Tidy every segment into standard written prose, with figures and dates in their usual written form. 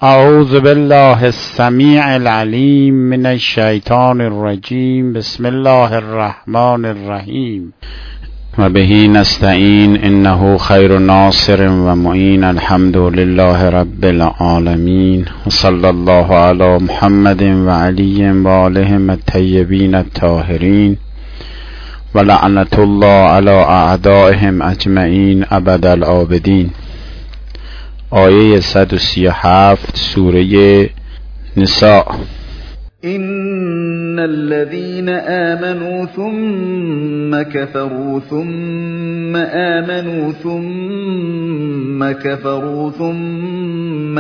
اعوذ بالله السمیع العلیم من الشیطان الرجیم. بسم الله الرحمن الرحیم. و بهی نستعین انه خیر ناصر و معین. الحمد لله رب العالمین و صلی الله علی محمد و علی و آلهم الطیبین الطاهرین و لعنت الله علی اعدائهم اجمعین ابد العابدین. آیه 137 سوره نساء. إن الذين آمنوا ثم كفروا ثم آمنوا ثم كفروا ثم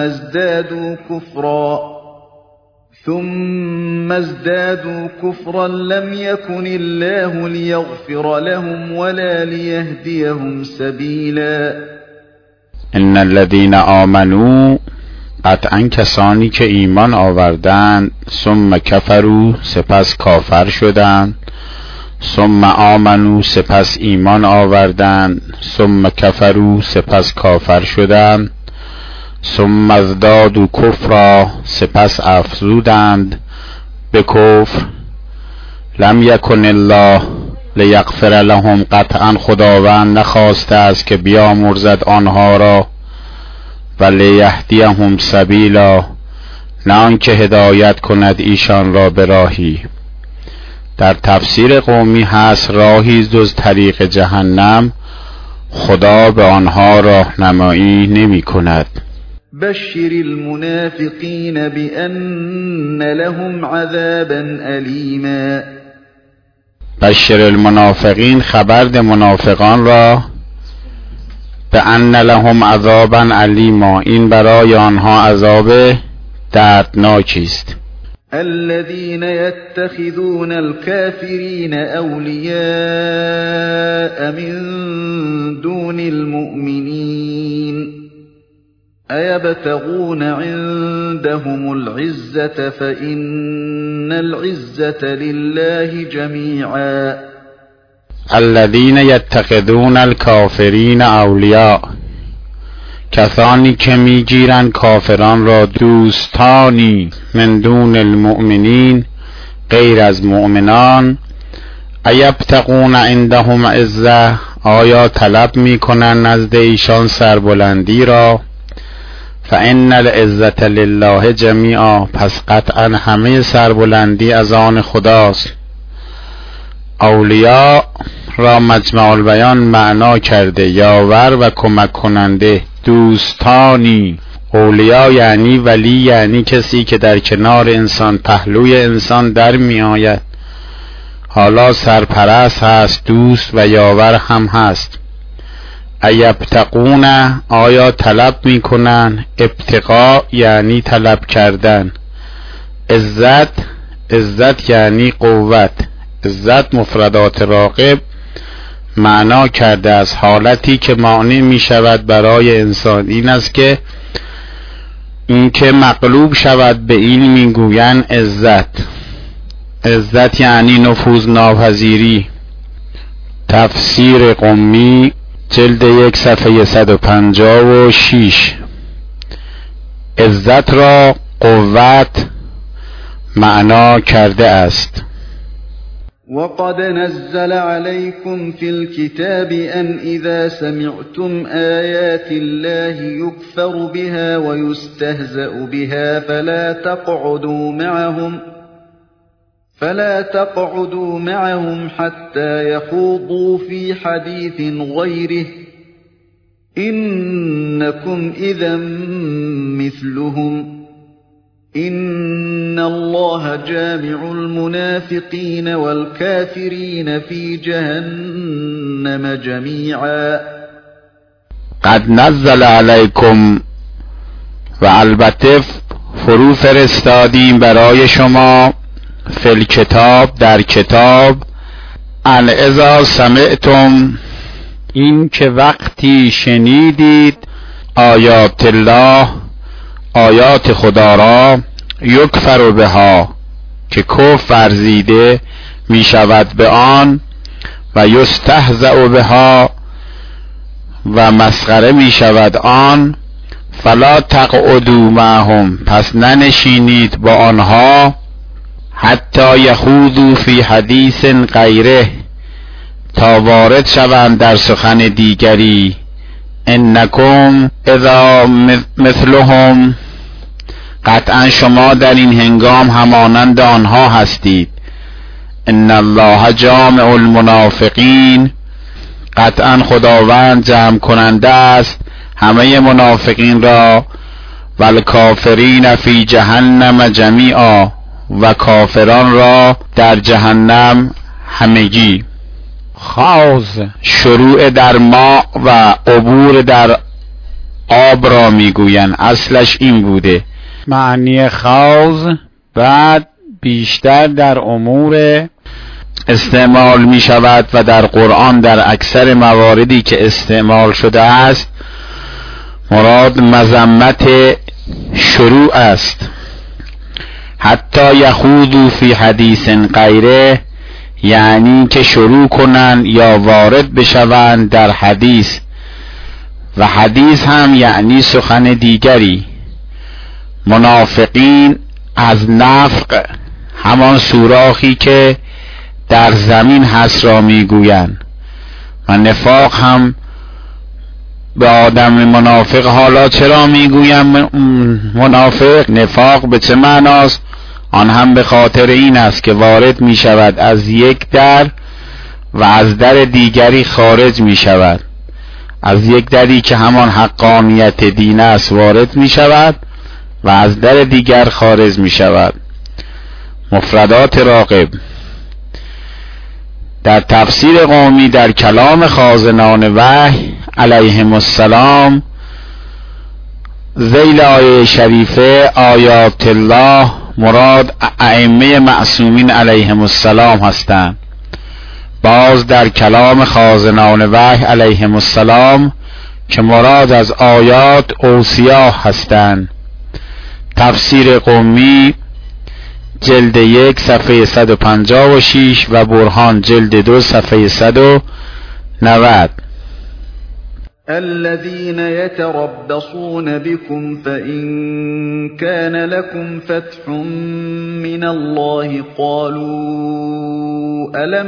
ازدادوا كفرا لم يكن الله ليغفر لهم ولا ليهديهم سبيلا. ان الذين آمنوا، قطعا کسانی که ایمان آوردند، ثم کفروا سپس کافر شدند، ثم آمنوا سپس ایمان آوردند، ثم کفروا سپس کافر شدند، ثم ازدادوا کفرا سپس افزودند به کفر، لم یکن الله لیغفر لهم، قطعا خداوند نخواسته است که بیامرزد آنها را، و لیهدیهم سبیلا، نه آنکه هدایت کند ایشان را به راهی. در تفسیر قومی هست راهی جز طریق جهنم خدا به آنها راهنمایی نمی کند. بشر المنافقین بأن لهم عذابا ألیما. بشر المنافقین، خبر ده منافقان را، بأن لهم عذابا علیما، این برای آنها عذاب دردناکی است. الذين يتخذون الكافرين أولياء من دون المؤمنين أيبتغون عندهم العزة فإن العزة لله جميعا. الذين يتخذون الكافرين اولیاء، کسانی که میگیرند کافران را دوستانی، من دون المؤمنین، غیر از مؤمنان، ایبتغون عندهم عزة، آیا طلب میکنند نزد ایشان سربلندی را، فإن العزة لله جمیعا، پس قطعا همه سربلندی از آن خداست. اولیاء را مجمع البیان معنا کرده یاور و کمک کننده. دوستانی، اولیاء یعنی ولی، یعنی کسی که در کنار انسان، پهلوی انسان در می آید، حالا سرپرست هست، دوست و یاور هم هست. ایبتغون، آیا طلب می کنن، ابتغاء یعنی طلب کردن. عزت یعنی قوت. عزت مفردات راغب معنا کرده از حالتی که مانع می شود برای انسان، این است که مغلوب شود به این میگویند عزت یعنی نفوذ ناپذیری. تفسیر قمی جلد 1 صفحه 156. عزت را قوت معنا کرده است. وقد نزل عليكم في الكتاب أن إذا سمعتم آيات الله يكفر بها ويستهزأ بها فلا تقعدوا معهم حتى يخوضوا في حديث غيره إنكم إذا مثلهم إن الله جامع المنافقين والكافرين في جهنم جميعا. قد نزل علیکم، و البته فرو فرستادیم برای شما، فی الکتاب در کتاب، ان اذا سمعتم، این که وقتی شنیدید، آیات الله، آیات خدا را، یکفر بها، که کفر ورزیده می شود به آن، و یستهزأ بها، و مسخره می شود آن، فلا تقعدوا معهم، پس ننشینید با آنها، حتی یخوضوا فی حدیث غیره، تا وارد شوند در سخن دیگری. انکم اذا مثلهم، قطعا شما در این هنگام همانند آنها هستید. ان الله جامع المنافقین، قطعا خداوند جمع کننده است همه منافقین را. والکافرین فی جهنم جمیعا، و کافران را در جهنم همگی. خوض شروع در ماء و عبور در آب را میگویند، اصلش این بوده. معنی خوض بعد بیشتر در امور استعمال می شود و در قرآن در اکثر مواردی که استعمال شده است مراد مذمت شروع است. حتی یخوضوا فی حدیث غیره، یعنی که شروع کنند یا وارد بشوند در حدیث، و حدیث هم یعنی سخن دیگری. منافقین از نفق، همان سوراخی که در زمین هست را میگویند، و نفاق هم به آدم منافق. حالا چرا میگویم منافق؟ نفاق به چه معناست؟ آن هم به خاطر این است که وارد می شود از یک در و از در دیگری خارج می شود. از یک دری که همان حقانیت دین است وارد می شود و از در دیگر خارج می شود. مفردات راغب در تفسیر قومی در کلام خازنان وحی علیهم السلام ذیل آیه شریفه آیات الله مراد ائمه معصومین علیهم السلام هستند. باز در کلام خازنان وحی علیهم السلام که مراد از آیات اوصیا هستند. تفسیر قومی جلد 1 صفحه 156 و برهان جلد 2 صفحه 190. الذين يتربصون بكم فإن كان لكم فتح من الله قالوا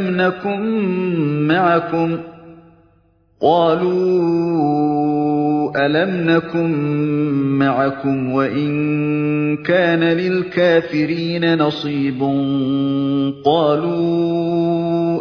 ألم نكن معكم وإن كان للكافرين نصيب قالوا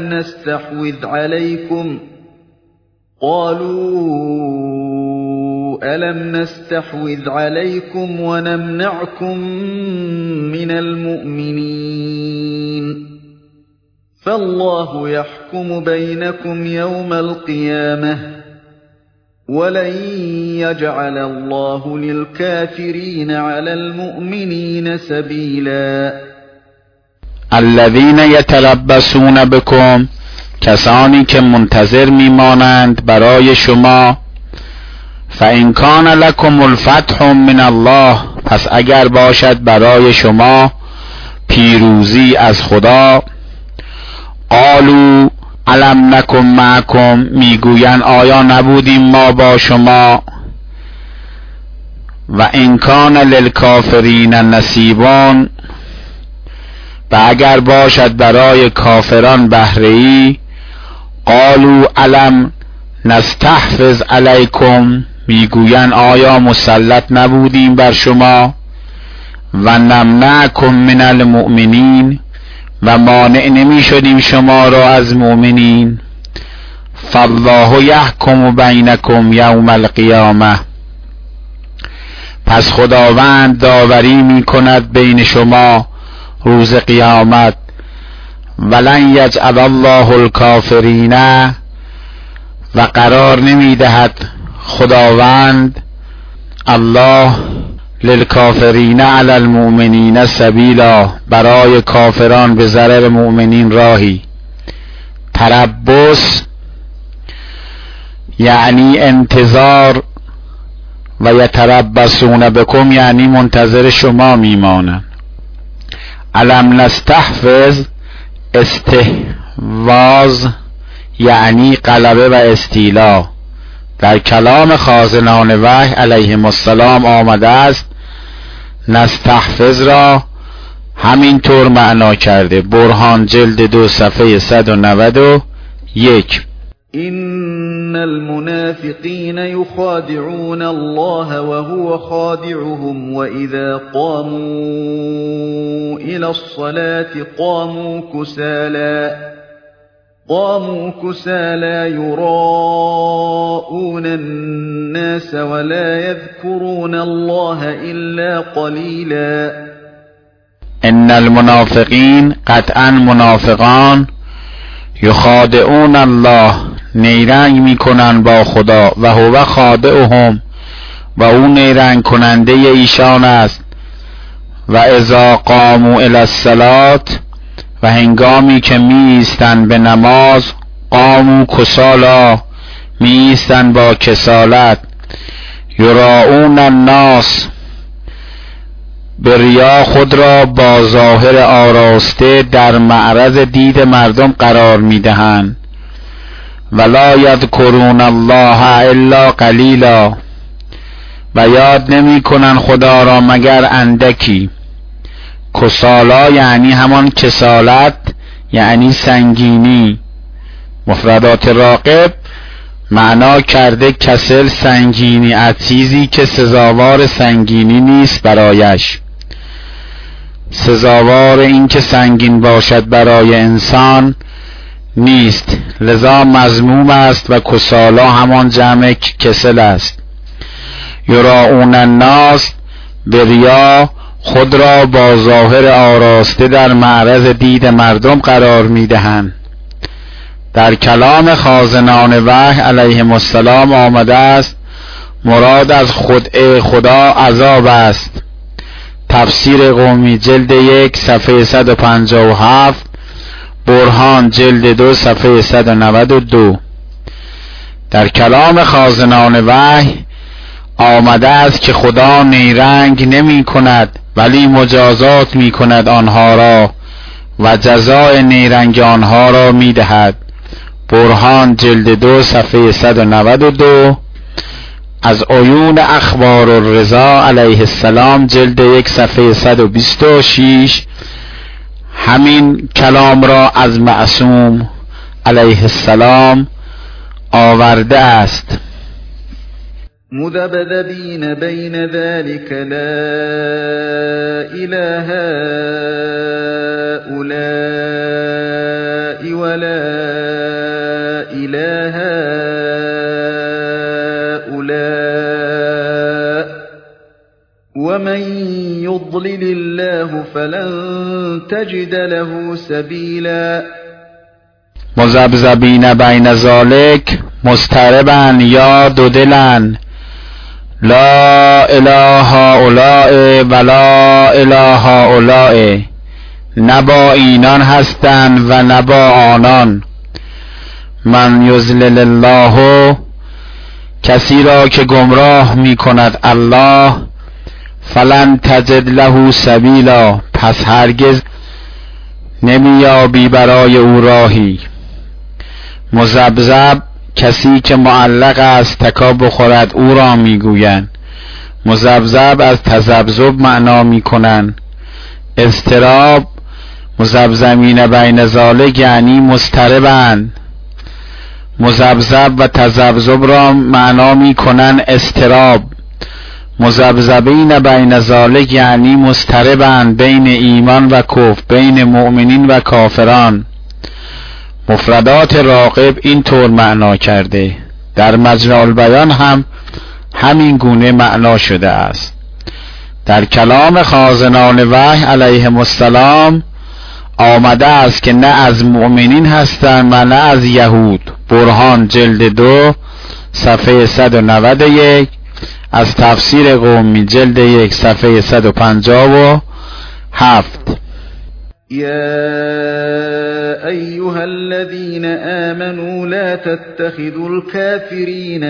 ألم نستحوذ عليكم ونمنعكم من المؤمنين فالله يحكم بينكم يوم القيامة ولن يجعل الله للكافرين على المؤمنين سبيلا. الذين يتربصون بكم، کسانی که منتظر میمانند برای شما. فإن کان لکم الفتح من الله، پس اگر باشد برای شما پیروزی از خدا. قالوا الم نکن معکم، میگویند آیا نبودیم ما با شما. و ان کان للکافرین نصیبون، و اگر باشد برای کافران بهره‌ای. قالوا الم نستحفظ علیکم، میگویند آیا مسلط نبودیم بر شما. و نمنعکم من المؤمنین، و مانع نمی شدیم شما را از مؤمنین. فالله یحکم بینکم یوم القیامه، پس خداوند داوری می کند بین شما روز قیامت. ولن یجعل الله الکافرین، و قرار نمی دهد خداوند الله للکافرین علی المؤمنین سبیلا، برای کافران به ضرر مؤمنین راهی. تربص یعنی انتظار، و یتربصون بکم یعنی منتظر شما میمانند. الم نستحفظ استحواذ یعنی غلبه و استیلا، در کلام خازنان وحی علیهم السلام آمده است نستحفظ را همین طور معنا کرده. برهان جلد 2 صفحه 191. إن المنافقين يخادعون الله وهو خادعهم وإذا قاموا إلى الصلاة قاموا كسالى يراءون الناس ولا يذكرون الله إلا قليلا. ان المنافقین قطعا منافقان یخادعون الله نیرنگ میکنن با خدا و هو خادعهم و او نیرنگ کننده ایشان است. و اذا قاموا الی الصلاة و هنگامی که می ایستند به نماز قاموا کسالا می ایستند با کسالت. یراؤون الناس به ریا خود را با ظاهر آراسته در معرض دید مردم قرار می دهند. ولا یذکرون الله الا قلیلا و یاد نمی کنند خدا را مگر اندکی. کسالا یعنی همان کسالت، یعنی سنگینی. مفردات راغب معنا کرده کسل سنگینی از چیزی که سزاوار سنگینی نیست برایش. سزاوار این که سنگین باشد برای انسان نیست، لذا مذموم است و کسالا همان جمع کسل است. یراؤون الناس به ریا خود را با ظاهر آراسته در معرض دید مردم قرار می دهند. در کلام خازنان وحی علیهم السلام آمده است مراد از خدا عذاب است. تفسیر قومی جلد 1 صفحه 157، برهان جلد 2 صفحه 192. در کلام خازنان وحی آمده است که خدا نیرنگ نمی کند ولی مجازات می کند آنها را و جزای نیرنگ آنها را می دهد. برهان جلد 2 صفحه 192. از عیون اخبار الرضا علیه السلام جلد 1 صفحه 126 همین کلام را از معصوم علیه السلام آورده است. مذبذبین بین ذلك لا اله هؤلاء ولا اله هؤلاء ومن يضلل الله فلن تجد له سبیلا. مذبذبین بین ذالک مضطربا یا دو دلن لا اله هؤلاء ولا اله هؤلاء، نه با اینان هستند و نه با آنان. من یضلل الله کسی را که گمراه می کند الله فلن تجد له سبیلا پس هرگز نمیابی برای او راهی. مذبذب کسی که معلق است تکا بخورد او را میگویند. مذبذب از تذبذب معنا میکنند. اضطراب مذبذبین بین ذالک یعنی مضطربند. مذبذب و تذبذب را معنا میکنند اضطراب. مذبذبین بین ذالک یعنی مضطربند بین ایمان و کفر، بین مؤمنین و کافران. مفردات راغب این طور معنا کرده. در مجمع البیان هم همین گونه معنا شده است. در کلام خازنان وحی علیهم السلام آمده است که نه از مؤمنین هستند و نه از یهود. برهان جلد 2 صفحه 191، از تفسیر قومی جلد 1 صفحه 157. يا أيها الذين آمنوا لا تتخذوا الكافرين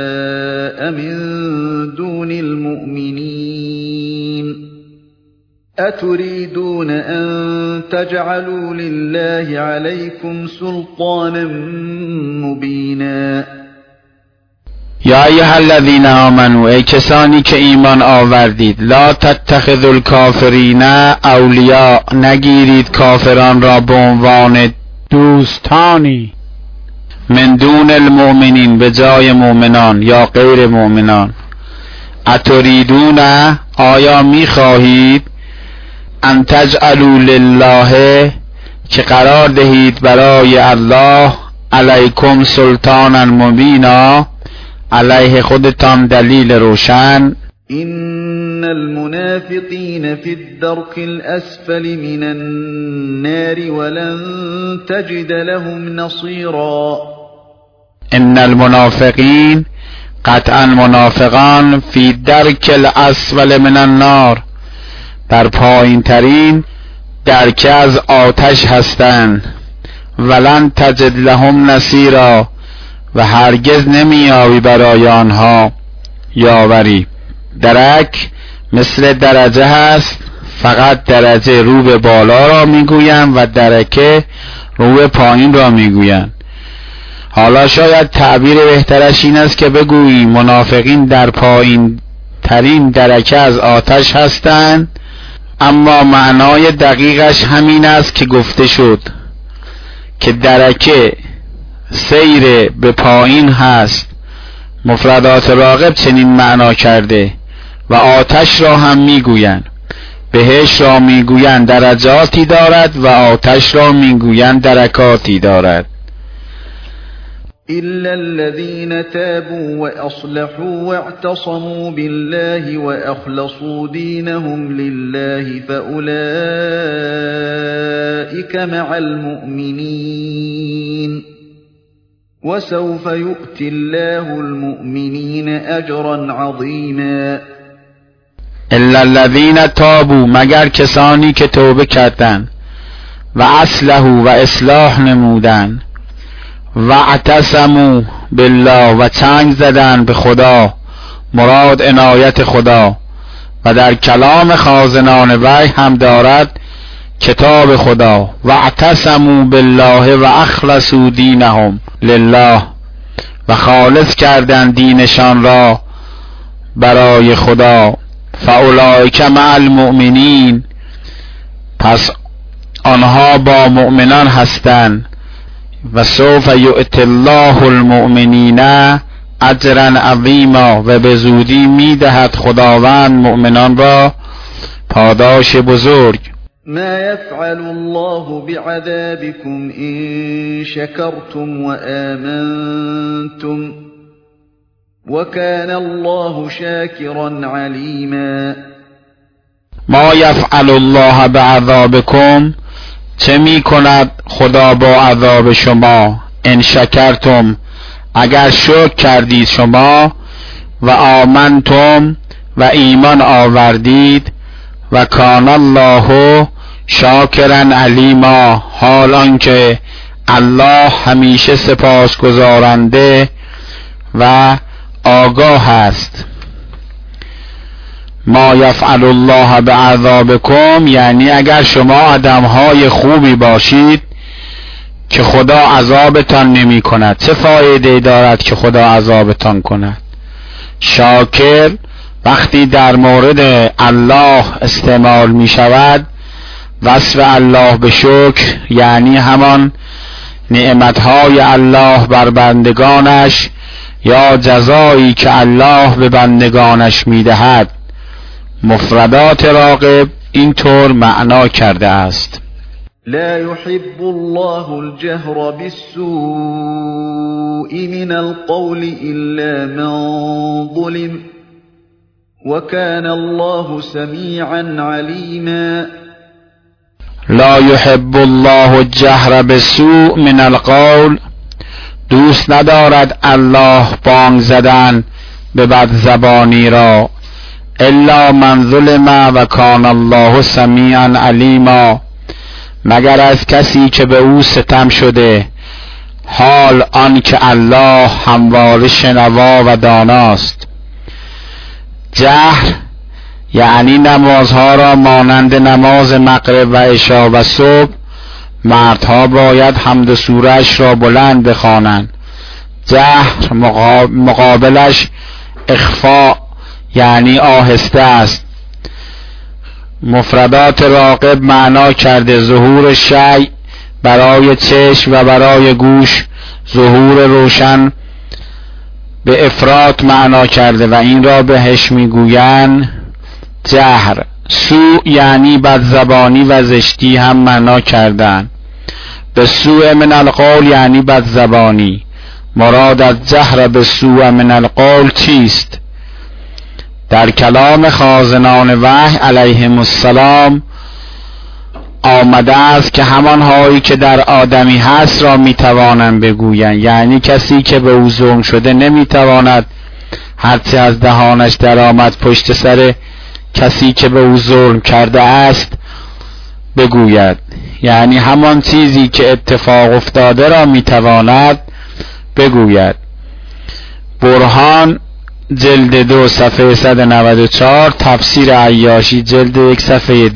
أولياء من دون المؤمنين أتريدون أن تجعلوا لله عليكم سلطانا مبینا. یا ایها الذین آمنوا، ای کسانی که ایمان آوردید، لا تتخذوا الکافرین اولیاء، نگیرید کافران را به عنوان دوستانی، من دون المؤمنین، به جای مؤمنان یا غیر مؤمنان. اتریدون، آیا میخواهید، ان تجعلوا لله، که قرار دهید برای الله، علیکم سلطانا مبینا، علیه خودتان دلیل روشن. إن المنافقين في الدرك الأسفل من النار ولن تجد لهم نصيرا. ان المنافقین، قطعا منافقان، فی درک الاسفل من النار، در پایین ترین درکه از آتش هستند. ولن تجد لهم نصیرا، و هرگز نمیابی برای آنها یاوری. درک مثل درجه هست، فقط درجه رو به بالا را میگویند و درکه رو به پایین را میگویند. حالا شاید تعبیر بهترش این است که بگویی منافقین در پایین ترین درکه از آتش هستند، اما معنای دقیقش همین است که گفته شد که درکه سیر به پایین هست. مفردات راغب چنین معنا کرده و آتش را هم میگویند. بهشت را میگویند درجاتی دارد و آتش را میگویند درکاتی دارد. إلا الذين تابوا وأصلحوا واعتصموا بالله وأخلصوا دينهم لله فأولئك مع المؤمنين وسوف يؤتي الله المؤمنين أجرا عظيما. الا الذين تابوا، مگر کسانی که توبه کردند، و اصلحوا، و اصلاح نمودند، و اعتصموا بالله، و چنگ زدند به خدا، مراد عنایت خدا، و در کلام خازنان وحی هم دارد کتاب خدا. و اعتصموا بالله و اخلصوا دینهم لله، و خالص کردند دینشان را برای خدا. فاولئک مع المؤمنین، پس آنها با مؤمنان هستند. و سوف یؤتی الله المؤمنین اجرا عظیما، و به زودی میدهد خداوند مؤمنان را پاداش بزرگ. ما يفعل الله بعذابكم إن شكرتم وآمنتم وكان الله شاكرا عليما. ما یفعل الله بعذابکم، چه می کند خدا با عذاب شما؟ ان شکرتم، اگر شکر کردید شما، و آمنتم، و ایمان آوردید، و کان الله شاکرا علیما، حال آنکه الله همیشه سپاسگزارنده و آگاه است. ما یفعل الله بعذابکم، یعنی اگر شما آدمهای خوبی باشید که خدا عذابتان نمی کند، چه فایده دارد که خدا عذابتان کند؟ شاکر وقتی در مورد الله استعمال می شود، وصف الله به شکر یعنی همان نعمتهای الله بر بندگانش یا جزایی که الله به بندگانش می دهد. مفردات راغب اینطور معنا کرده است: لا يحب الله الجهر بالسوء من القول إلا من ظلم وكان الله سميعا عليما. لا يحب الله الجهر بالسوء من القول، دوست ندارد الله بانگ زدن به بد زبانی را، الا من ظلم و کان الله سمیعا علیما، مگر از کسی که به او ستم شده، حال آن که الله همواره شنوا و داناست. جهر یعنی نمازها را مانند نماز مغرب و عشا و صبح مردها باید حمد سوره‌اش را بلند بخوانند. جهر مقابلش اخفاء یعنی آهسته است. مفردات راغب معنا کرده ظهور شیء برای چشم و برای گوش ظهور روشن به افراط معنا کرده و این را بهش میگویند جهر. سوء یعنی بدزبانی و زشتی هم معنا کردن. به سوء من القول یعنی بدزبانی. مراد از جهر به سوء من القول چیست؟ در کلام خازنان وحی علیهم السلام آمده است که همانهایی که در آدمی هست را میتوانند بگویند، یعنی کسی که به او ظلم شده نمیتواند هرچه از دهانش در آمد پشت سر کسی که به او ظلم کرده است بگوید، یعنی همان چیزی که اتفاق افتاده را میتواند بگوید. برهان جلد 2 صفحه 194، تفسیر عیاشی جلد 1 صفحه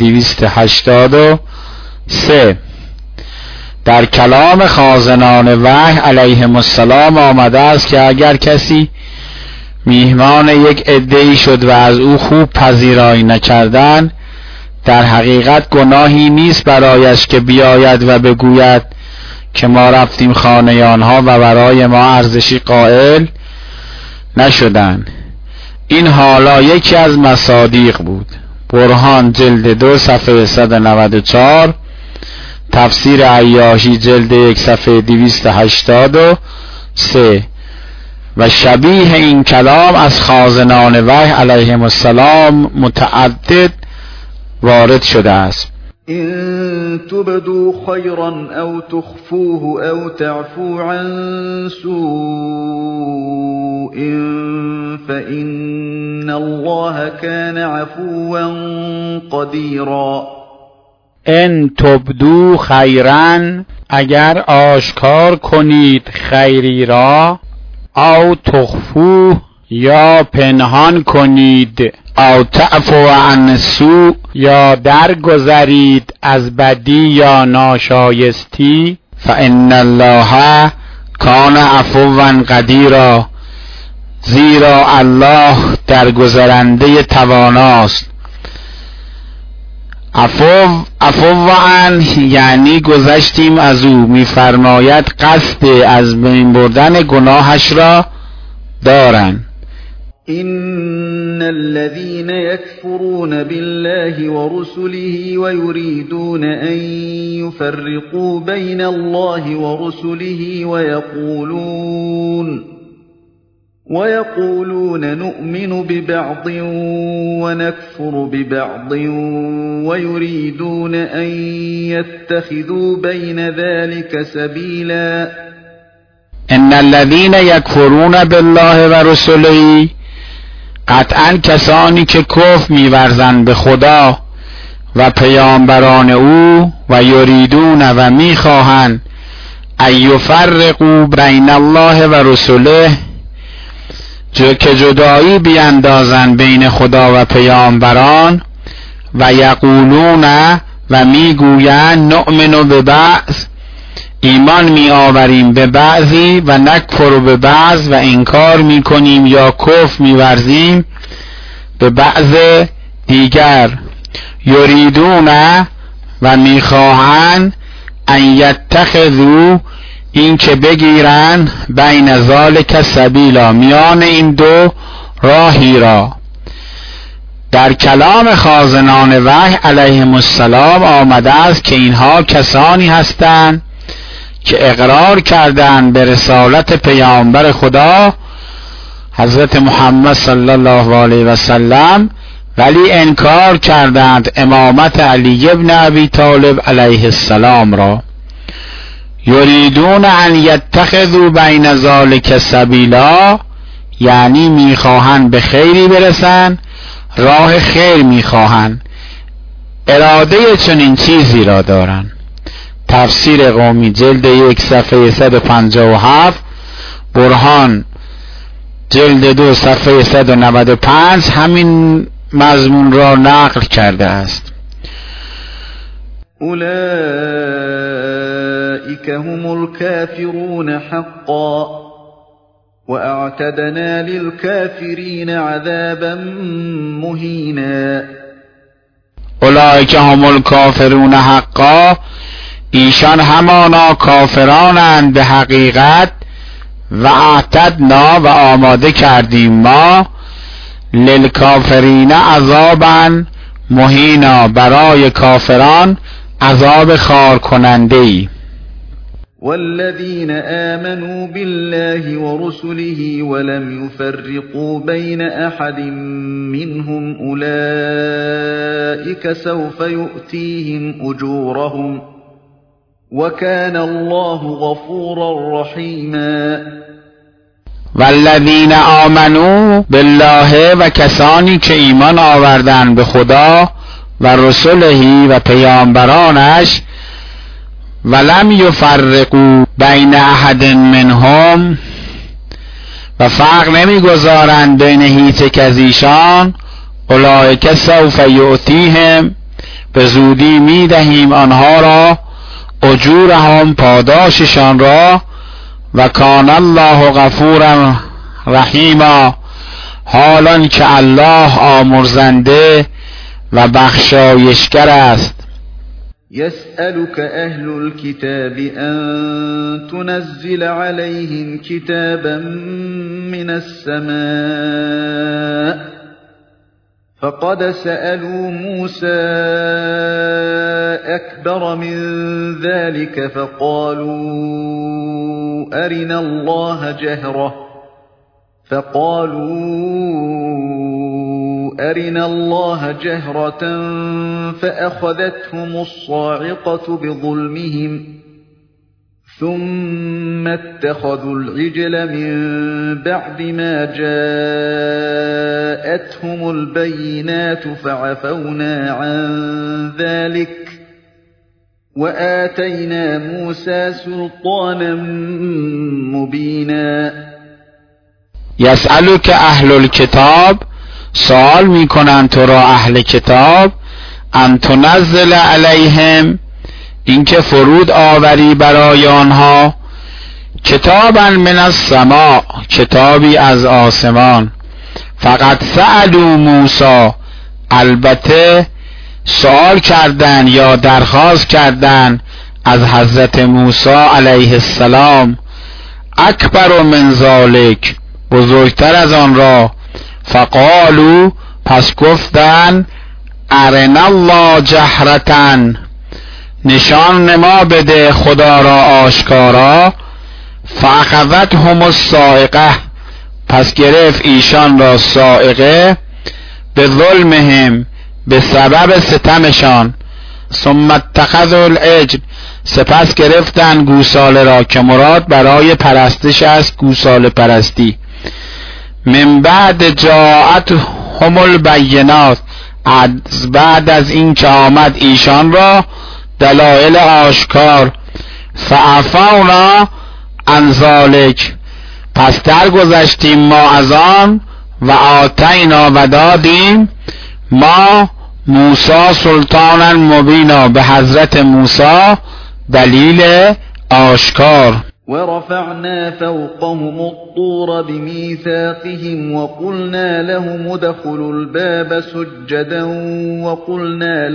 283. در کلام خازنان وحی علیهم السلام آمده است که اگر کسی میهمان یک عده‌ای شد و از او خوب پذیرایی نکردند، در حقیقت گناهی نیست برایش که بیاید و بگوید که ما رفتیم خانه آنها و برای ما ارزشی قائل نشدند. این حالا یکی از مصادیق بود. برهان جلد 2 صفحه 194، تفسیر عیاشی جلد 1 صفحه 283. و شبیه این کلام از خازنان وحی علیهم السلام متعدد وارد شده است. إن تبدوا خيرا أو تخفوه أو تعفو عن سوء فإن الله كان عفوا قديرا. ان تبدو خیرا، اگر آشکار کنید خیری را، او تخفوه یا پنهان کنید، او تعفو عن سوء یا درگذرید از بدی یا ناشایستی، فإن الله کان عفوا قدیرا، زیرا الله درگذرنده تواناست. عفو عن یعنی گذشتیم از او، میفرماید قصد از بین بردن گناهش را دارند. إن الذين يكفرون بالله ورسله ويريدون أن يفرقوا بين الله ورسله ويقولون نؤمن ببعض ونكفر ببعض ويريدون أن يتخذوا بين ذلك سبيلا. ان الذين يكفرون بالله ورسله، قطعا کسانی که کفر می‌ورزند به خدا و پیامبران او، و یریدون و می‌خواهند ان یفرقوا بین الله و رسله، که جدایی بیندازند بین خدا و پیامبران، و یقولون و میگویند نؤمن ببعض، ایمان می آوریم به بعضی، و نکفر به بعض، و انکار می کنیم یا کفر می ورزیم به بعض دیگر. یریدون و می خواهند ان یتخذوا، این که بگیرند بین ذالک سبیلا، میان این دو راهی را. در کلام خازنان وحی علیهم السلام آمده است که اینها کسانی هستند که اقرار کردند به رسالت پیامبر خدا حضرت محمد صلی الله علیه و سلم، ولی انکار کردند امامت علی ابن ابی طالب علیه السلام را. یریدون ان یتخذوا بین ذالک سبیلا، یعنی میخواهند به خیری برسند، راه خیر میخواهند، اراده چنین چیزی را دارند. تفسیر قومی جلد 1 صفحه 157، برهان جلد 2 صفحه 195 همین مضمون را نقل کرده است. اولئک هم الكافرون حقا واعتدنا للكافرین عذابا مهینا. اولئک هم الکافرون حقا، ایشان همانا کافرانند به حقیقت. و اعتدنا و آماده کردیم ما للکافرین عذابا مهینا، برای کافران عذاب خار کننده ای. والذین آمنوا بالله ورسله ولم يفرقوا بين أحد منهم أولئك سوف يؤتيهم أجورهم وكان الله غفورا رحیما. والذین آمنوا بالله، و کسانی که ایمان آوردند به خدا و رسله و پیامبرانش، ولم یفرقوا بین احد منهم، و فرق نمیگذارند بین هیچ یک از ایشان، اولئک سوف یؤتیهم، به زودی میدهیم آنها را اجورهم، پاداششان را، و کان الله غفورا رحیما، حالان که الله آمرزنده و بخشایشگر است. يسألك أهل الكتاب أن تنزل عليهم كتابا من السماء فقد سألوا موسى أكبر من ذلك فقالوا أرنا الله جهرة فأخذتهم الصاعقة بظلمهم ثم اتخذوا العجل من بعد ما جاءتهم البينات فعفونا عن ذلك وآتينا موسى سلطانا مبینا. یسألک اهل الکتاب، سوال میکنند تو را اهل کتاب، ان تنزل علیهم، اینکه فرود آوری برای آنها، کتابا من السماء، کتابی از آسمان. فقط سألوا موسی، البته سوال کردن یا درخواست کردن از حضرت موسی علیه السلام، اکبر من ذالک، بزرگتر از آن را. فقالوا، پس گفتن، ارنا الله جهرتن، نشان نما بده خدا را آشکارا. فاخذتهم الصاعقه، پس گرفت ایشان را صاعقه، به ظلمهم، به سبب ستمشان. ثم اتخذوا العجل، سپس گرفتن گوساله را، که مراد برای پرستش است گوساله پرستی. من بعد جاءتهم البینات، از بعد از این که آمد ایشان را دلایل آشکار. فعفونا عن ذلک، پس درگذشتیم ما از آن. و آتینا، و دادیم ما موسی سلطانا مبینا، به حضرت موسی دلیل آشکار. ورفعنا فوقهم الطور بميثاقهم وقلنا لهم ادخلوا الباب سجدا وقلنا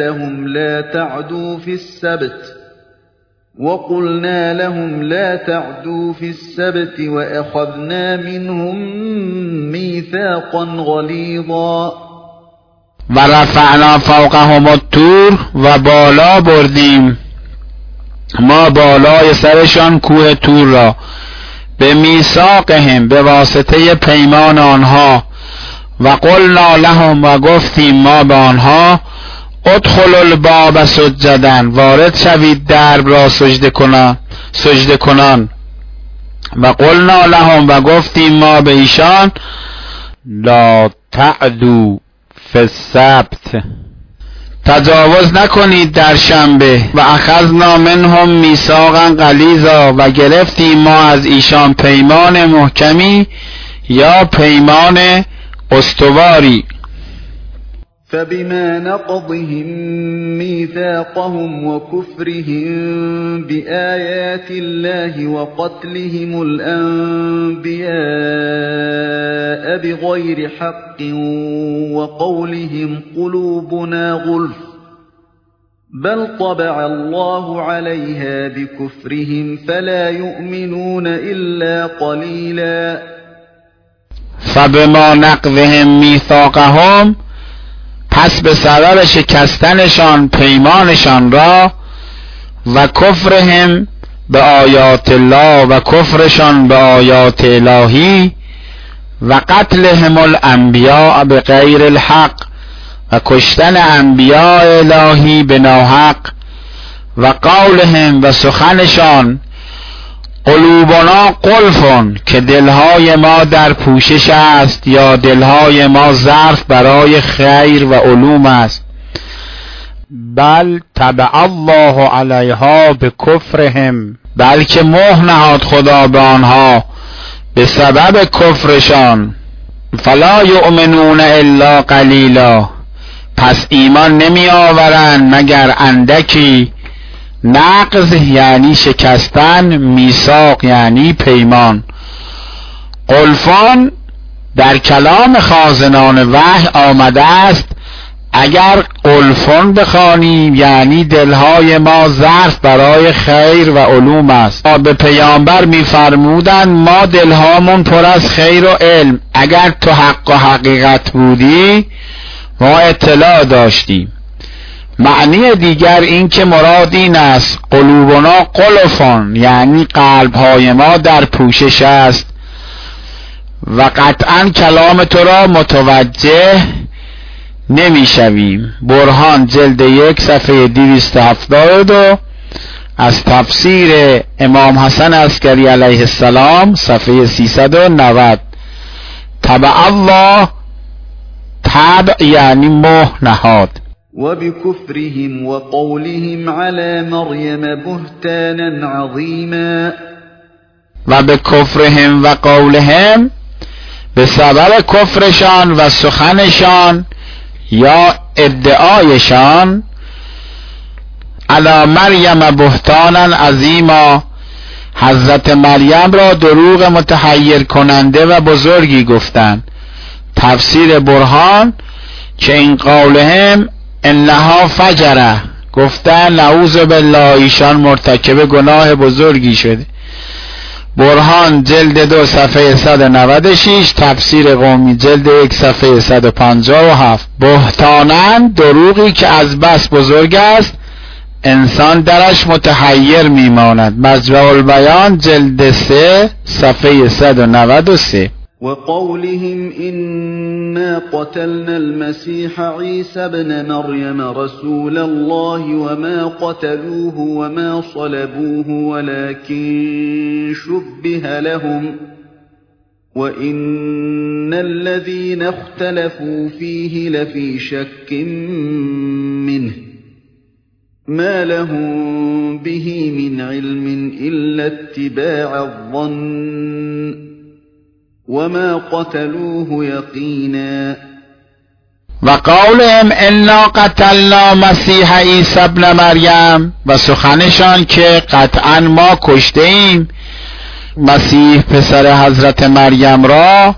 لهم لا تعدوا في السبت وأخذنا منهم ميثاقا غليظا. و رفعنا فوقهم الطور، و بالا بردیم ما بالای سرشان کوه طور را، به میثاقهم، به واسطه پیمان آنها. و قلنا لهم، و گفتیم ما به آنها، ادخلوا الباب سجدا، وارد شوید درب را سجده کنان. و قلنا لهم، و گفتیم ما به ایشان، لا تعدوا فی السبت، تجاوز نکنید در شنبه. و اخذنا منهم میثاقا غلیظا، و گرفتیم ما از ایشان پیمان محکمی یا پیمان استواری. فبما نقضهم ميثاقهم وكفرهم بآيات الله وقتلهم الأنبياء بغير حق وقولهم قلوبنا غلف بل طبع الله عليها بكفرهم فلا يؤمنون إلا قليلا. فبما نقضهم میثاقهم، پس به سبب شکستنشان پیمانشان را، و کفرهم به آیات الله و کفرشان به آیات الهی، و قتلهم الانبیاء به غیر الحق و کشتن انبیاء الهی به ناحق، و قولهم و سخنشان قلوبنا قلفون که دلهای ما در پوشش است، یا دلهای ما ظرف برای خیر و علوم است. بل طبع الله علیها بکفرهم، بلکه مهر نهاد خدا به آنها به سبب کفرشان. فلا یؤمنون الا قلیلا، پس ایمان نمی آورند مگر اندکی. نقض یعنی شکستن، میثاق یعنی پیمان. قلفان در کلام خازنان وحی آمده است. اگر قلفان بخوانیم یعنی دلهای ما ظرف برای خیر و علوم است. به پیامبر می‌فرمودند ما دلهامون پر از خیر و علم، اگر تو حق و حقیقت بودی ما اطلاع داشتیم. معنی دیگر این که مراد این است قلوبنا قلفان، یعنی قلبهای ما در پوشش است و قطعا کلام تو را متوجه نمی شویم. برهان جلد 1 صفحه 272 از تفسیر امام حسن عسکری علیه السلام صفحه 390. طبع الله، طبع یعنی مهر نهاد. وبكفرهم وقولهم على مريم بهتانا عظيما، و به کفرهم و قولهم به سبب کفرشان و سخنشان یا ادعایشان علی مریم بهتانا عظیما، حضرت مریم را دروغ متحیر کننده و بزرگی گفتند. تفسیر برهان که این قولهم انها فجره، گفتن نعوذ بالله ایشان مرتکب گناه بزرگی شده. برهان جلد 2 صفحه 196، تفسیر قومی جلد 1 صفحه 157. بهتانن دروغی که از بس بزرگ است انسان درش متحیر میماند. مجمع البیان جلد 3 صفحه 193. وقولهم إنا قتلنا المسيح عيسى ابن مريم رسول الله وما قتلوه وما صلبوه ولكن شبه لهم وإن الذين اختلفوا فيه لفي شك منه ما لهم به من علم إلا اتباع الظن وما قتلوه يقينا. و قولهم انا قتلنا مسیح عیسی ابن مریم، و سخنشان که قطعا ما کشته ایم مسیح پسر حضرت مریم را،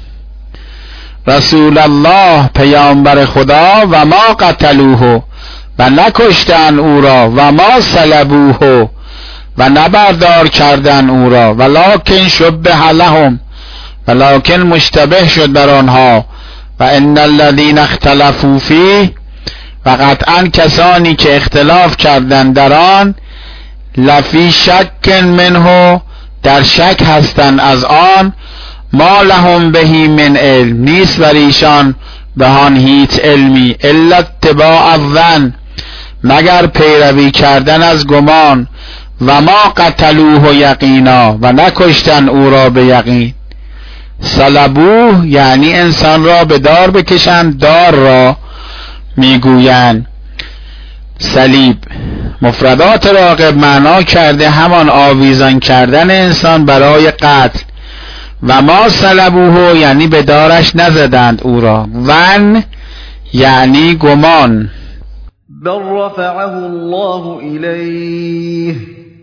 رسول الله پیامبر خدا، و ما قتلوه و نکشتن او را، و ما صلبوه و نبردار کردن او را، ولکن شبه لهم ولکن مشتبه شد بر آنها، و ان الذین اختلفوا فیه و قطعا کسانی که اختلاف کردند در آن، لفی شک منه در شک هستند از آن، ما لهم بهی من علم نیست بر ایشان به آن هیچ علمی، الا اتباع الظن مگر پیروی کردن از گمان، و ما قتلوه یقینا و نکشتن او را به یقین. صلبوه یعنی انسان را به دار بکشند، دار را میگویند صلیب. مفردات راغب معنا کرده همان آویزان کردن انسان برای قتل، و ما صلبوه یعنی به دارش نزدند او را. ون یعنی گمان. بل رفعه الله إليه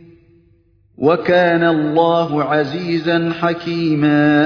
وكان الله عزيزا حكيما.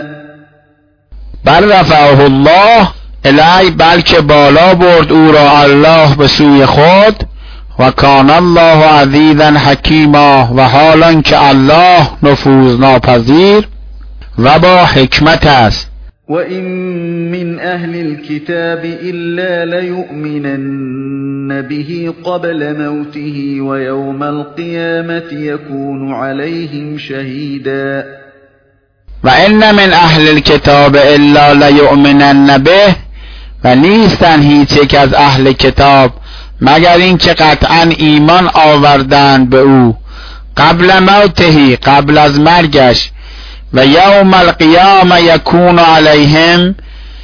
بل رفعه الله الی، بلکه بالا برد او را الله به سوی خود. و کان الله عزیزا حکیما، و حالان که الله نفوذ ناپذیر و با حکمت است. وَإِن مِّنْ أَهْلِ الْكِتَابِ إِلَّا لَيُؤْمِنَنَّ بِهِ قَبْلَ مَوْتِهِ وَيَوْمَ الْقِيَامَةِ يَكُونُ عَلَيْهِمْ شَهِيدًا. و ان من اهل الكتاب الا لیؤمنن به، و نیستن هیچ یک از اهل کتاب مگر این که قطعا ایمان آوردند به او قبل موته، قبل از مرگش. و یوم القیامه یکون علیهم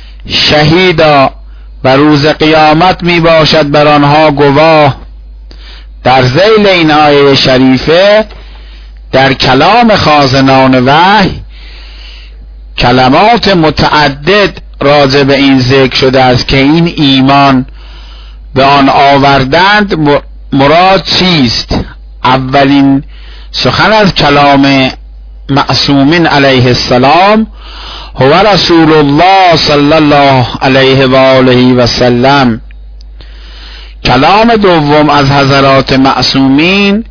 شهیدا، و روز قیامت می باشد بر آنها گواه. در ذیل این آیه شریفه در کلام خازنان وحی کلمات متعدد راجع به این ذکر شده است که این ایمان به آن آوردند مراد چیست. اولین سخن از کلام معصومین علیه السلام هو رسول الله صلی الله علیه و آله و سلم. کلام دوم از حضرات معصومین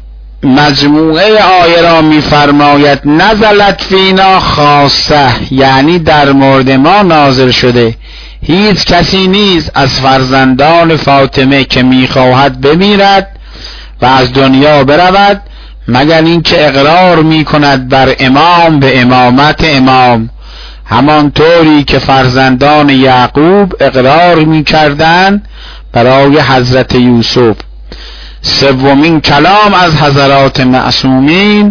مجموعه آیه را می‌فرماید نزلت فینا خاصه، یعنی در مورد ما نازل شده. هیچ کسی نیست از فرزندان فاطمه که می‌خواهد بمیرد و از دنیا برود مگر اینکه اقرار می‌کند بر امام به امامت امام، همانطوری که فرزندان یعقوب اقرار می‌کردند برای حضرت یوسف. سومین کلام از حضرات معصومین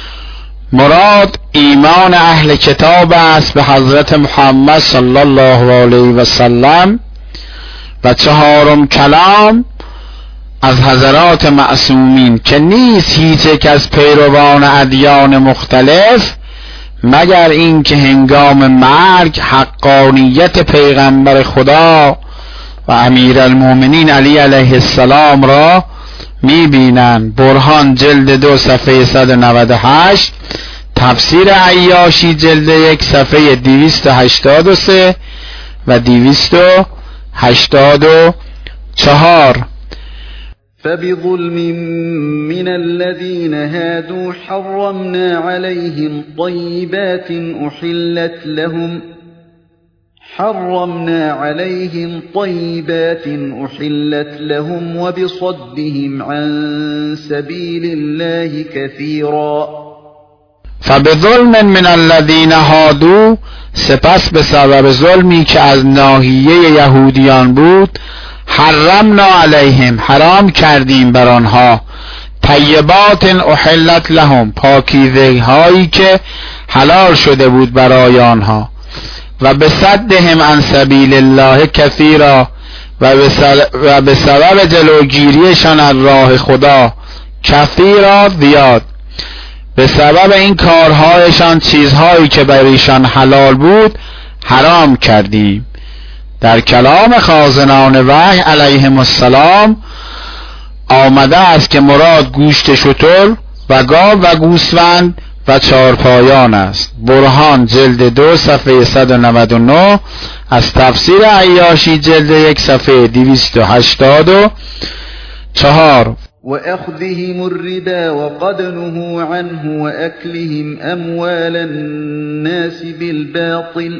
مراد ایمان اهل کتاب است به حضرت محمد صلی الله علیه و سلم. و چهارم کلام از حضرات معصومین که نیست هیچ یک از پیروان ادیان مختلف مگر این که هنگام مرگ حقانیت پیغمبر خدا و امیرالمومنین علی علیه السلام را میبینند. برهان جلد 2 صفحه 198، تفسیر عیاشی جلد 1 صفحه 283 و 284. فبظلم من الذين هادوا حرمنا عليهم طيبات أحلت لهم وبصدهم عن سبيل الله كثيرا. فبظلم من الذين هادوا، سپس به سبب ظلمی که از ناحیه یهودیان بود، حرمنا علیهم، حرام کردیم بر آنها، طیبات احلت لهم، پاکیزه هایی که حلال شده بود برای آنها، و بصدهم عن سبیل الله کثیرا، و به سبب جلوگیریشان از راه خدا کثیرا زیاد، به سبب این کارهایشان چیزهایی که برایشان حلال بود حرام کردیم. در کلام خازنان وحی علیهم السلام آمده است که مراد گوشت شتر و گاو و گوسفند و چارپایان است. برهان جلد 2 صفحه 199 از تفسیر عیاشی جلد 1 صفحه 284. وأخذهم الربا وقد نهوا عنه وأكلهم أموال الناس بالباطل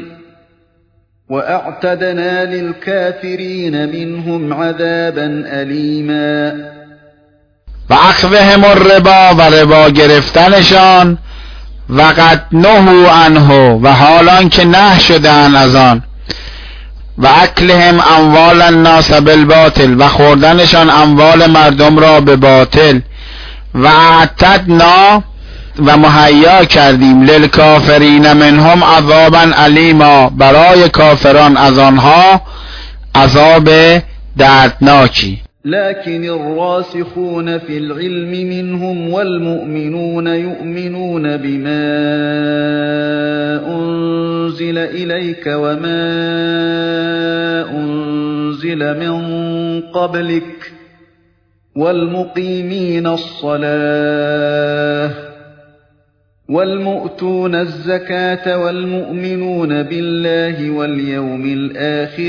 وأعتدنا للكافرين منهم عذابا أليما. و اخذهم الربا، و ربا گرفتنشان، و قد نهوا عنه، و حالان که نه شدن از آن، و اکلهم اموال الناس بالباطل، و خوردنشان اموال مردم را به باطل، و اعتدنا، و مهیا کردیم للکافرین منهم عذابا علیما، برای کافران از آنها عذاب دردناکی. لكن الراسخون في العلم منهم والمؤمنون يؤمنون بما أنزل إليك وما أنزل العجل من قبلك والمقيمين الصلاة والمؤتون الزكاة والمؤمنون بالله واليوم الآخر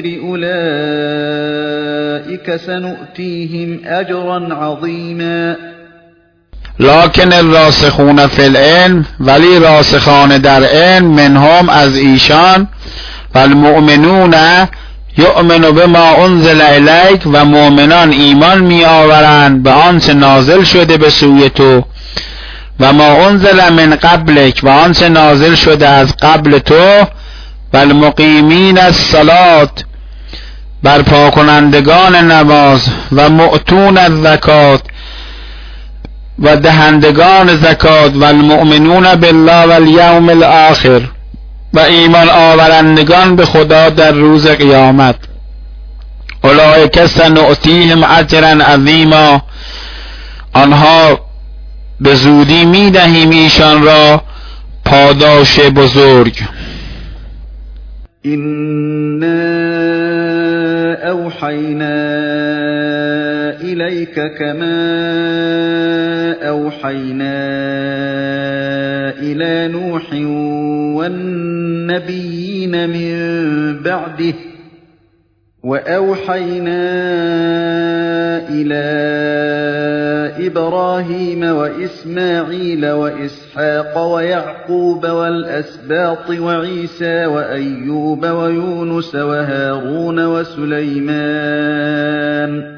أولئك سنؤتيهم أجرا عظيما. لكن الراسخون فی العلم، ولی راسخان در علم، منهم از ایشان، والمؤمنون یؤمن بما انزل الیک، و مؤمنان ایمان می آورند به آنچه نازل شده به سوی تو، و ما انزل من قبلک، و آنچه نازل شده از قبل تو، والمقیمین الصلاة، برپا کنندگان نماز، و مؤتون الزکات، و دهندگان زکات، والمؤمنون بالله والیوم الاخر، و ایمان آورندگان به خدا در روز قیامت. اولئک سنؤتیهم اجرا عظیما، آنها به زودی می دهیم ایشان را پاداش بزرگ. إنا أوحينا إليك كما أوحينا إلى نوح والنبيين من بعده وأوحينا إلى إبراهيم وإسماعيل وإسحاق ويعقوب والأسباط وعيسى وأيوب ويونس وهارون وسليمان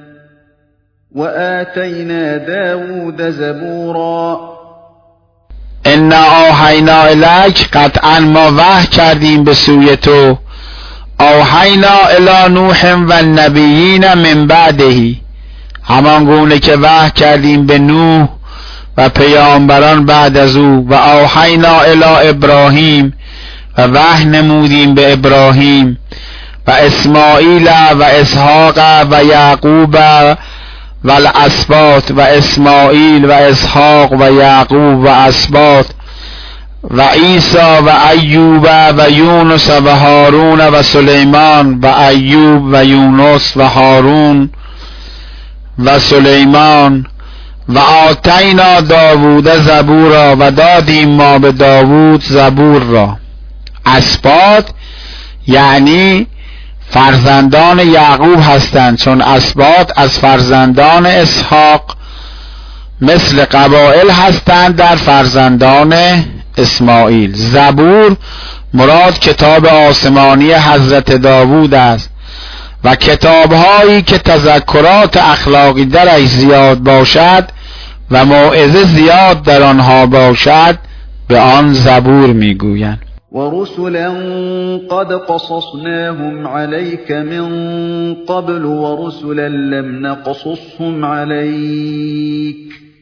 وآتينا داود زبورا. انا اوحینا الیک، قطعا ما وحی کردیم به سوی تو. اوحینا الی نوح و النبیین من بعده، همان گونه که وحی کردیم به نوح و پیامبران بعد از او. و اوحینا الی ابراهیم، و وحی نمودیم به ابراهیم، و اسماعیل و اسحاق و یعقوب و الاسباط، و اسماعیل و اسحاق و یعقوب و اسباط، و عیسی و ایوب و یونس و هارون و سلیمان، و ایوب و یونس و هارون و سلیمان. و آتینا داوود زبورا، و دادیم ما به داوود زبور را. اسباط یعنی فرزندان یعقوب هستند، چون اسباط از فرزندان اسحاق مثل قبایل هستند در فرزندان اسماعیل. زبور مراد کتاب آسمانی حضرت داوود است و کتابهایی که تذکرات اخلاقی درش زیاد باشد و موعظه زیاد در آنها باشد به آن زبور میگویند. ورسلا قد قصصناهم عليك من قبل ورسلا لم نقصصهم عليك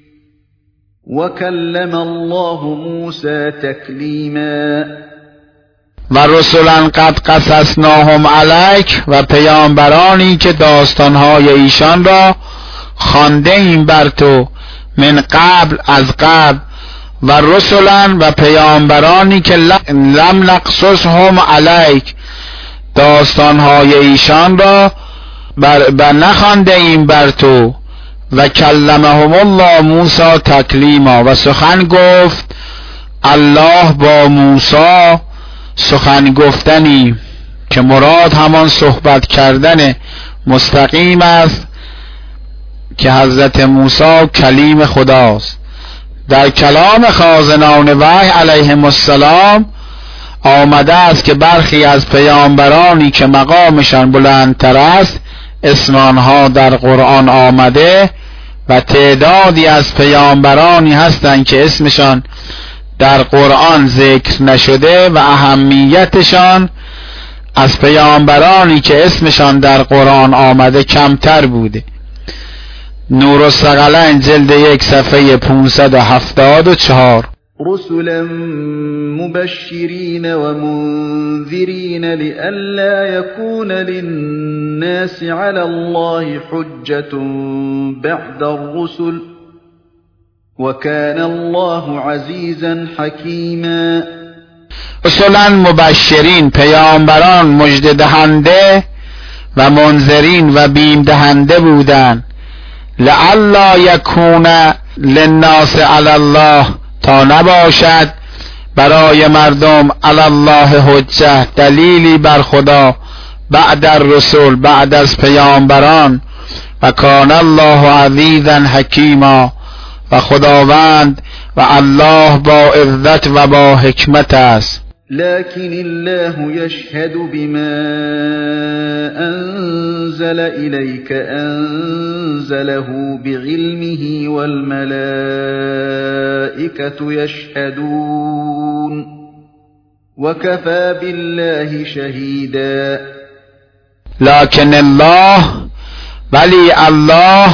وكلم الله موسى تكلیما. و رسولا قد قصصناهم علیک، و پیامبرانی که داستانهای ایشان را خوانده ایم بر تو، من قبل از قبل، و رسولا و پیامبرانی که لم نقصصهم علیک، داستانهای ایشان را بر نخوانده ایم بر تو. و کلمهم الله موسی تکلیما، و سخن گفت الله با موسی سخن گفتنی که مراد همان صحبت کردن مستقیم است که حضرت موسی کلیم خداست. در کلام خازنان وحی علیهم السلام آمده است که برخی از پیامبرانی که مقامشان بلندتر است اسم آنها در قرآن آمده و تعدادی از پیامبرانی هستند که اسمشان در قرآن ذکر نشده و اهمیتشان از پیامبرانی که اسمشان در قرآن آمده کمتر بوده. نور الثقلین جلد 1 صفحه 574. رسلا مبشرین و منذرین لئلا یکون للناس علی الله حجة بعد الرسل وكان الله عزیزا حکیما. رسلا مبشرین، پیامبران مژده دهنده و منذرین و بیم دهنده بودند. لعلا یکون للناس علی الله، تا نباشد برای مردم علی الله حجه، دلیلی بر خدا، بعد الرسل، بعد از پیامبران. و کان الله عزیزا حکیما، و خداوند و الله با عزت و با حکمت است. لكن الله يشهد بما أنزل إليك أنزله بعلمه والملائكة يشهدون وكفى بالله شهيدا. لكن الله، ولی الله،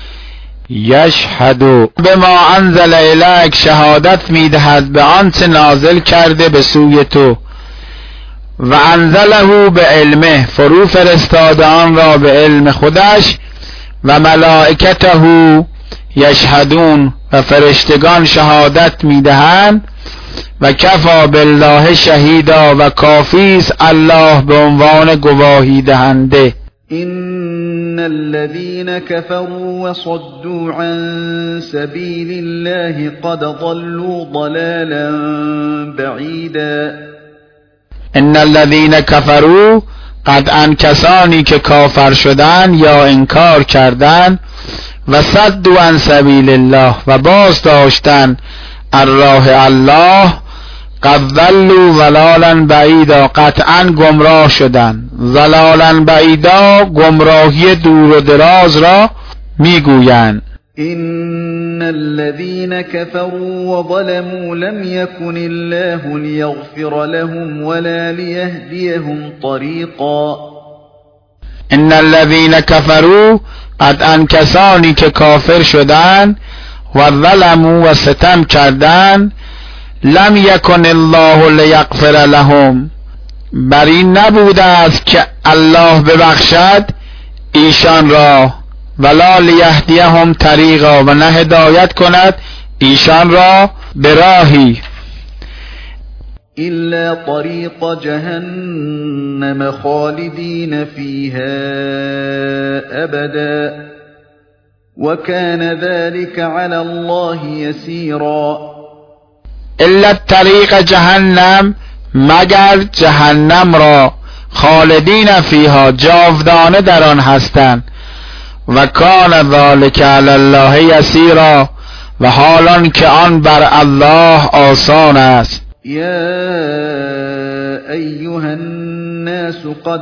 یشهد بما انزل الیک، شهادت میدهد به آنچه نازل کرده به سوی تو. و انزله به علمه، فرو فرستاده آن را به علم خودش. و ملائکته یشهدون، و فرشتگان شهادت میدهند. و کفا بالله شهیدا، و کافی است الله به عنوان گواهی دهنده. إن الذين كفروا وصدوا عن سبيل الله قد ضلوا ضلالا بعيدا. ان الذين كفروا، قطعا کسانی که کافر شدن یا انکار کردن، و صدوا عن سبیل الله، و باز داشتن از راه الله، قد ضلوا ضلالا بعیدا، قطعا گمراه شدن. ضلالا بعیدا، گمراهی دور و دراز را میگویند. إن الذين كفروا وظلموا لم يكن الله ليغفر لهم ولا ليهديهم طريقا. ان الذين كفروا، قطعا کسانی که کافر شدند و ظلموا و ستم کردند، لم یکن الله لیغفر لهم، بر این نبوده است که الله ببخشد ایشان را، ولا لیهدیهم طریقا، و نه هدایت کند ایشان را به راهی. إلا طريق جهنم خالدين فيها أبدا وكان ذلك على الله يسيرا. الا طریق جهنم، مگر جهنم را، خالدین فیها، جاودانه در آن هستند. و کان ذلک علی الله یسیرا، و حالان که آن بر الله آسان است. يا أيها الناس قد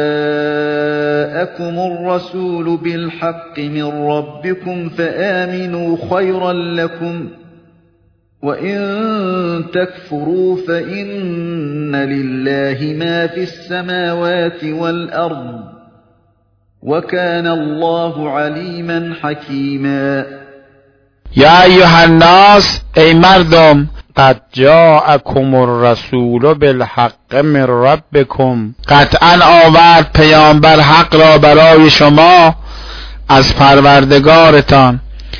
جاءكم الرسول بالحق من ربكم فآمنوا خيرا لكم وإن تكفروا فإن لله ما في السماوات والأرض وكان الله عليما حكيما. یا ایها الناس، ای مردم، قد جاءکم الرسول بالحق من ربکم، قطعا آورد پیامبر حق را برای شما از پروردگارتان.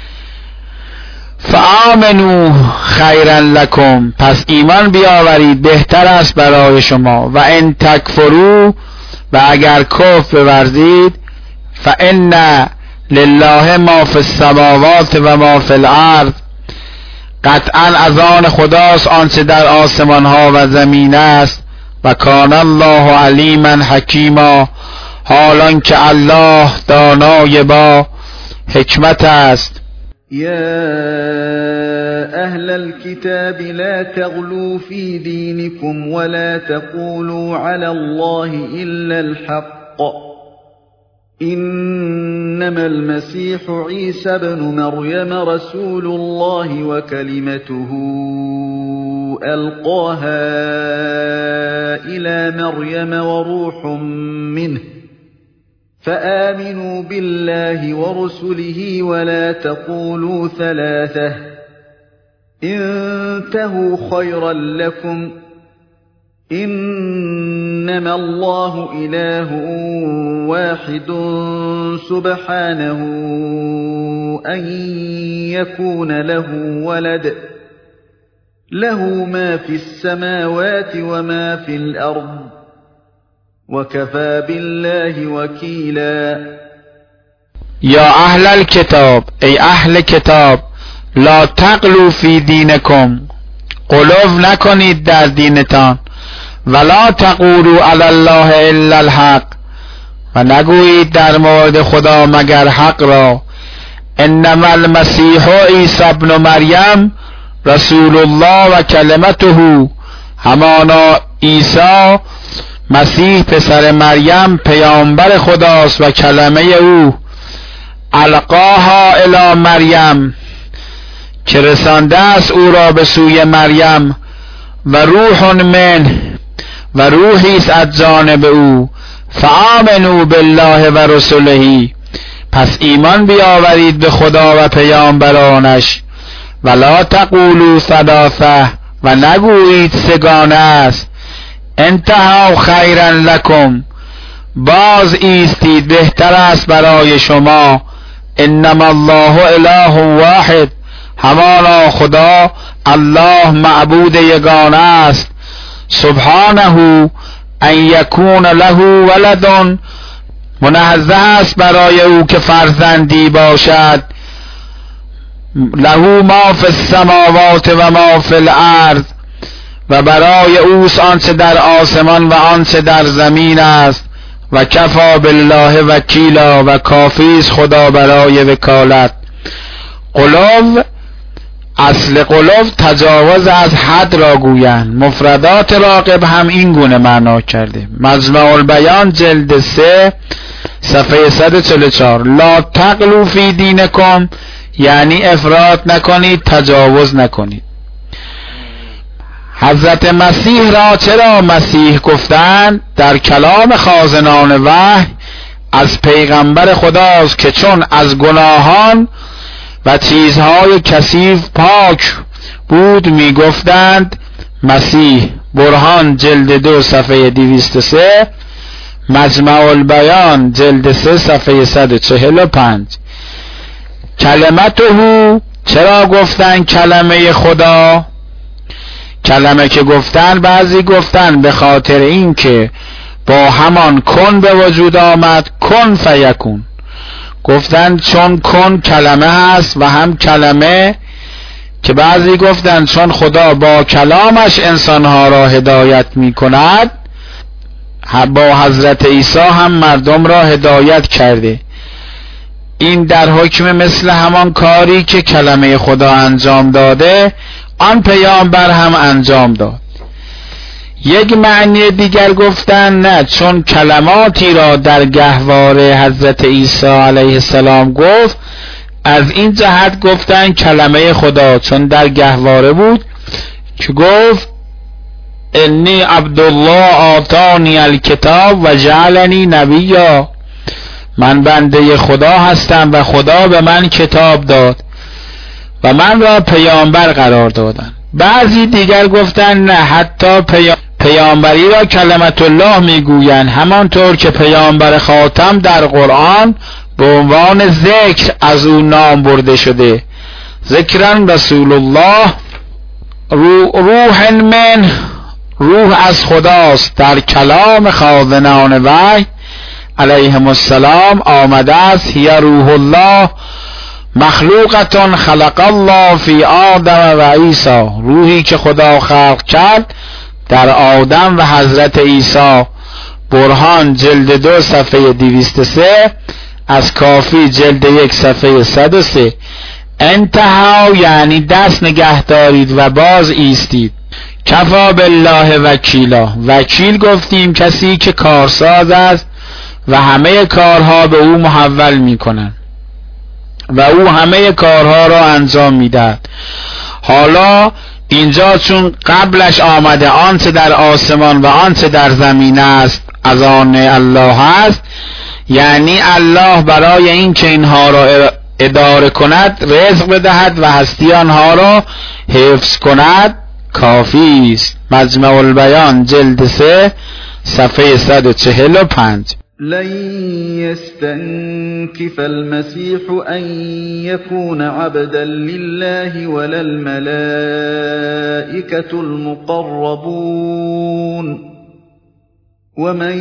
فآمنوا خیرا لکم، پس ایمان بیاورید بهتر است برای شما. و ان تکفروا، و اگر کفر بورزید، فإن لله ما فی السماوات و ما فی الارض، قطعا از آن خداست آنچه در آسمان ها و زمین است. و کان الله علیما حکیما، حالان که الله دانای با حکمت است. يا أهل الكتاب لا تغلوا في دينكم ولا تقولوا على الله إلا الحق إنما المسيح عيسى بن مريم رسول الله وكلمته ألقاها إلى مريم وروح منه فآمنوا بالله ورسله ولا تقولوا ثلاثة انتهوا خيرا لكم إنما الله إله واحد سبحانه أن يكون له ولد له ما في السماوات وما في الأرض وكفى بالله وكیلا. یا اهل الکتاب، ای اهل کتاب، لا تغلوا فی دینکم، غلو نکنید در دینتان، ولا تقولوا علی الله الا الحق، و نگویید در مورد خدا مگر حق را. انما المسیح عیسی ابن مریم رسول الله و کلمته، همانا عیسی مسیح پسر مریم پیامبر خداست و کلمه او. القاها الی مریم، که رسانده است او را به سوی مریم. و روح من، و روحی است از جانب او. فآمنوا بالله و رسله، پس ایمان بیاورید به خدا و پیامبرانش. ولا تقولوا ثلاثه، و نگویید سگانه است. انتهوا خیرا لکم، باز ایستید بهتر است برای شما. انما الله اله واحد، همانا خدا الله معبود یگانه است. سبحانه ان یکون له ولد، منزه است برای او که فرزندی باشد. له ما فی السماوات و ما فی الارض، و برای اوست آنچه در آسمان و آنچه در زمین است. و کفا بالله وکیلا، و کافی است خدا برای وکالت. غلو، اصل غلو تجاوز از حد را گویند. مفردات راغب هم این گونه معنا کرده. مجمع البیان جلد 3 صفحه 144. لا تغلوا فی دینکم، یعنی افراط نکنید، تجاوز نکنید. حضرت مسیح را چرا مسیح گفتند؟ در کلام خازنان وحی از پیغمبر خداست که چون از گناهان و چیزهای کثیف پاک بود می گفتند مسیح. برهان جلد 2 صفحه 203، مجمع البیان جلد 3 صفحه 145. کلمته، چرا گفتن کلمه خدا؟ کلمه که گفتن، بعضی گفتن به خاطر این که با همان کن به وجود آمد، کن فیکون. گفتن چون کن کلمه هست و هم کلمه، که بعضی گفتن چون خدا با کلامش انسانها را هدایت می کند، با حضرت عیسی هم مردم را هدایت کرده. این در حکم مثل همان کاری که کلمه خدا انجام داده، آن پیامبر هم انجام داد. یک معنی دیگر گفتن نه، چون کلماتی را در گهواره حضرت عیسی علیه السلام گفت، از این جهت گفتن کلمه خدا، چون در گهواره بود که گفت انی عبدالله آتانی الکتاب و جعلنی نبیا، من بنده خدا هستم و خدا به من کتاب داد و من را پیامبر قرار دادن. بعضی دیگر گفتن نه، حتی پیامبری را کلمت الله میگویند، همانطور که پیامبر خاتم در قرآن به عنوان ذکر از او نام برده شده. ذکرن رسول الله. روح من، روح از خداست. در کلام خازنان وحی علیهم السلام آمده است هی روح الله مخلوقتون خلق الله فی آدم و عیسی، روحی که خدا خلق کرد در آدم و حضرت عیسی. برهان جلد 2 صفحه 203، از کافی جلد 1 صفحه 103. انتها یعنی دست نگه دارید و باز ایستید. کفا بالله وکیلا، وکیل گفتیم کسی که کارساز است و همه کارها به او محول می کنند و او همه کارها را انجام میدهد. حالا اینجا چون قبلش آمده آنچه در آسمان و آنچه در زمین است از آن الله است، یعنی الله برای این که اینها را اداره کند، رزق بدهد و هستی آنها را حفظ کند کافی است. مجمع البیان جلد 3 صفحه 145. لن يستنكف المسيح أن يكون عبدا لله ولا الملائكة المقربون ومن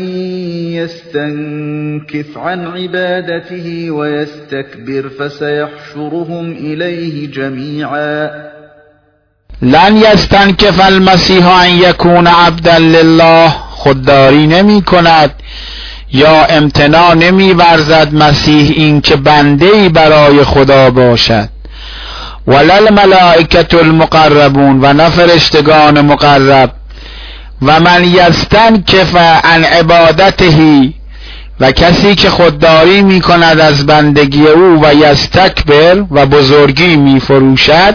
يستنكف عن عبادته ويستكبر فسيحشرهم إليه جميعا لن یستنکف المسیح ان یکون عبدا لله، خودداری نمی کند یا امتناع نمی ورزد مسیح این که بنده‌ای برای خدا باشد. ولا الملائکة المقربون، و نه فرشتگان مقرب. و من یستنکف عن عبادته، و کسی که خودداری می کند از بندگی او و یستکبر و بزرگی می فروشد،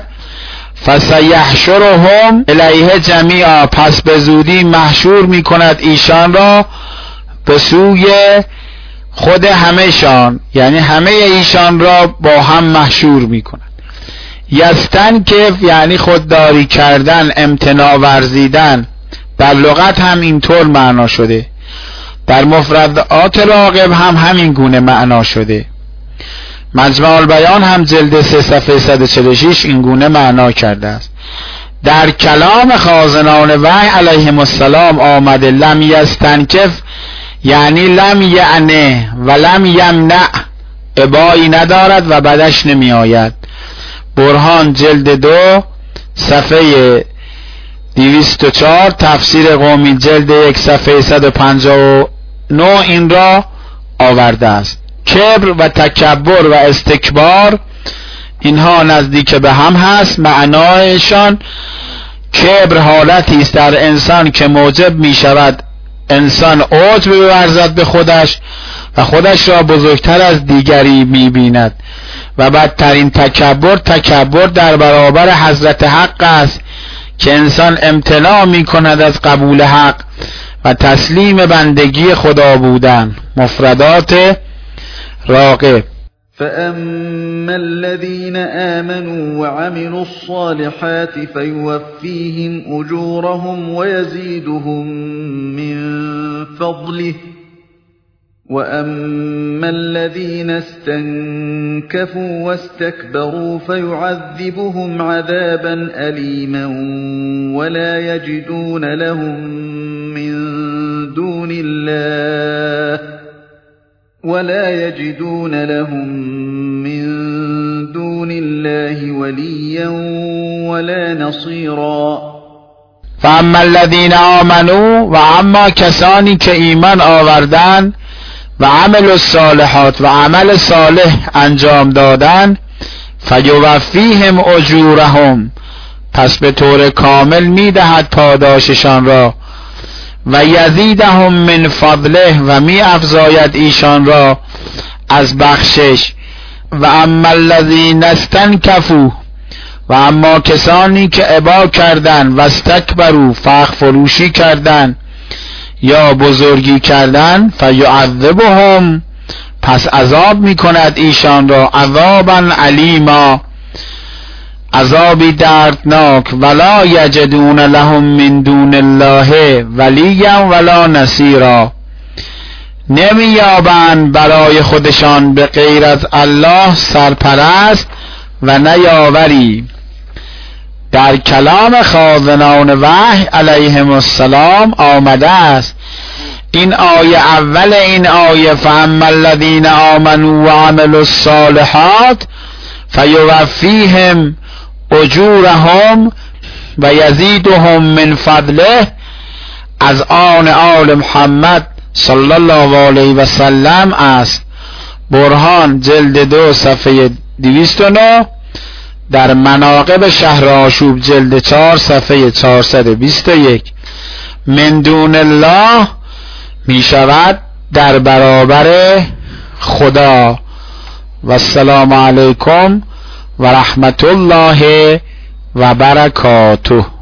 فسیحشرهم الیه جمیعا، پس به زودی محشور می کند ایشان را به سوی خود همهشان، یعنی همه ایشان را با هم محشور می کند. یستنکف یعنی خودداری کردن، امتناع ورزیدن، در لغت هم اینطور معنا شده، در مفردات راغب هم همین گونه معنا شده. مجمع البیان هم جلد 3 صفحه 146 این گونه معنا کرده است. در کلام خازنان وحی علیهم السلام آمده لم یستنکف یعنی لم یعنه و لم یمنع، ابایی ندارد و بدش نمی آید. برهان جلد 2 صفحه 204، تفسیر قومی جلد 1 صفحه 159 این را آورده است. کبر و تکبر و استکبار اینها نزدیک به هم هست. معنایشان کبر حالتی است در انسان که موجب می شود انسان عجب بورزد به خودش و خودش را بزرگتر از دیگری می بیند، و بدترین تکبر در برابر حضرت حق است که انسان امتناع می کند از قبول حق و تسلیم بندگی خدا بودن. مفردات راغب. فأما الذين آمنوا وعملوا الصالحات فيوفيهم أجورهم ويزيدهم من فضله وأما الذين استنكفوا واستكبروا فيعذبهم عذابا أليما ولا يجدون لهم من دون الله وليا ولا نصيرا. فاما الذين آمنوا، و اما کسانی که ایمان آوردند و عمل الصالحات و عمل صالح انجام دادن، فیوفیهم اجورهم، پس به طور کامل میدهد پاداششان را، و یزیدهم من فضله، و می افزاید ایشان را از بخشش. و اما الذین استنکفوا، و اما کسانی که ابا کردن و استکبروا، فخر فروشی کردن یا بزرگی کردن، فیعذبهم، پس عذاب می کند ایشان را عذابا علیما، عذابی دردناک. ولا یجدون لهم من دون الله ولیا ولا نصیرا، نمییابند برای خودشان به غیر از الله سرپرست و نیاوری. در کلام خازنان وحی علیهم السلام آمده است این آیه، اول این آیه فاما الذین آمنوا و عملوا الصالحات فیوفیهم اجورهم و یزیدهم من فضله، از آن آل محمد صلی الله علیه و سلم است. برهان جلد 2 صفحه 209، در مناقب شهر آشوب جلد 4 صفحه 421. من دون الله می شود در برابر خدا. و السلام علیکم و رحمت الله و برکاته.